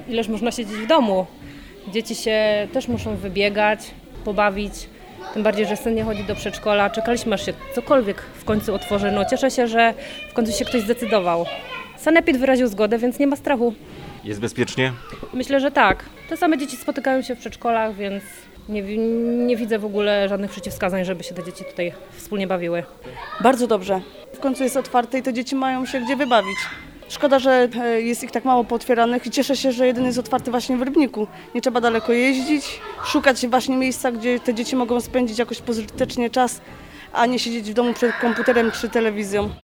ileż można siedzieć w domu. Dzieci się też muszą wybiegać, pobawić. Tym bardziej, że syn nie chodzi do przedszkola. Czekaliśmy, aż się cokolwiek w końcu otworzy. No cieszę się, że w końcu się ktoś zdecydował. Sanepid wyraził zgodę, więc nie ma strachu. Jest bezpiecznie? Myślę, że tak. Te same dzieci spotykają się w przedszkolach, więc nie widzę w ogóle żadnych przeciwwskazań, żeby się te dzieci tutaj wspólnie bawiły. Bardzo dobrze. W końcu jest otwarte i te dzieci mają się gdzie wybawić. Szkoda, że jest ich tak mało pootwieranych i cieszę się, że jeden jest otwarty właśnie w Rybniku. Nie trzeba daleko jeździć, szukać właśnie miejsca, gdzie te dzieci mogą spędzić jakoś pożytecznie czas, a nie siedzieć w domu przed komputerem czy telewizją.